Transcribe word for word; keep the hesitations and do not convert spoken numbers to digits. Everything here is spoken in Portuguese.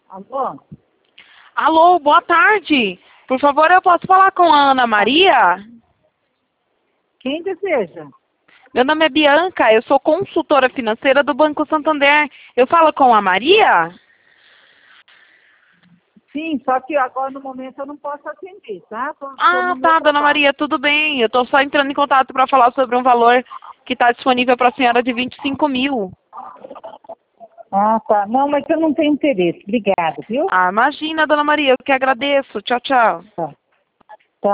Alô? Alô, boa tarde. Por favor, eu posso falar com a Ana Maria? Quem deseja? Meu nome é Bianca, eu sou consultora financeira do Banco Santander. Eu falo com a Maria? Sim, só que agora no momento eu não posso atender, tá? Tô, tô Ah, no meu tá, dona trabalho. Maria, tudo bem. Eu estou só entrando em contato para falar sobre um valor que está disponível para a senhora de vinte e cinco mil. Ah, tá. Não, mas eu não tenho interesse. Obrigada, viu? Ah, imagina, dona Maria, eu que agradeço. Tchau, tchau. Tá.